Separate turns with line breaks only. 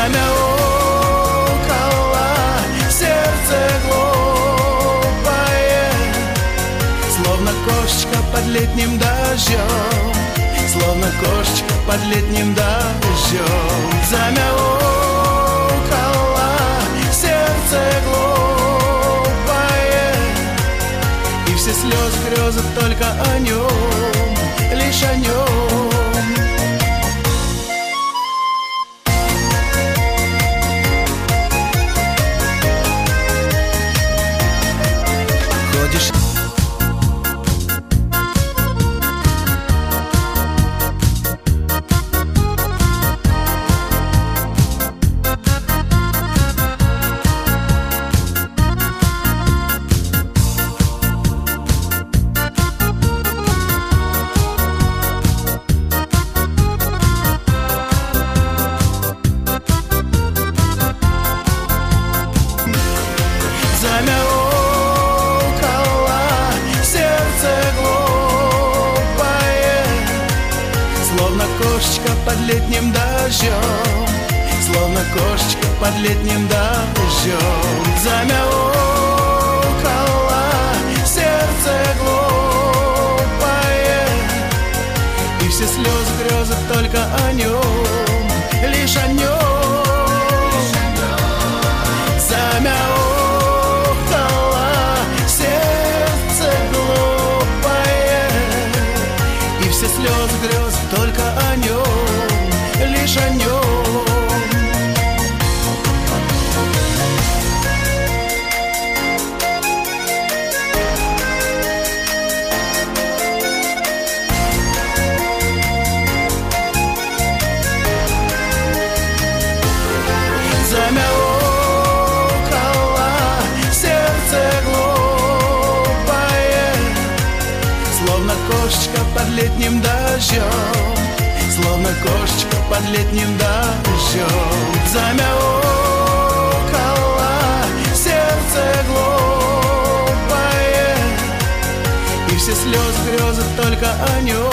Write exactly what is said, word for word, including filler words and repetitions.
замяукало сердце глупое, словно кошечка под летним дождем, словно кошечка под летним дождем. Замяукало сердце глупое, и все слезы, грезы только о нем, лишь о нем. Ходишь замяукало сердце глупое, словно кошечка под летним дождем, словно кошечка под летним дождем. Замяукало сердце глупое, и все слезы, грезы только о нем, лишь о нем. Замяукало сердце глупое, и все слезы, грезы только о нем, лишь о нем. Замяукало сердце глупое, словно кошечка под летним дождем, словно кошечка под летним дождем. Замяукало сердце глупое, и все слезы, грезы только о нем,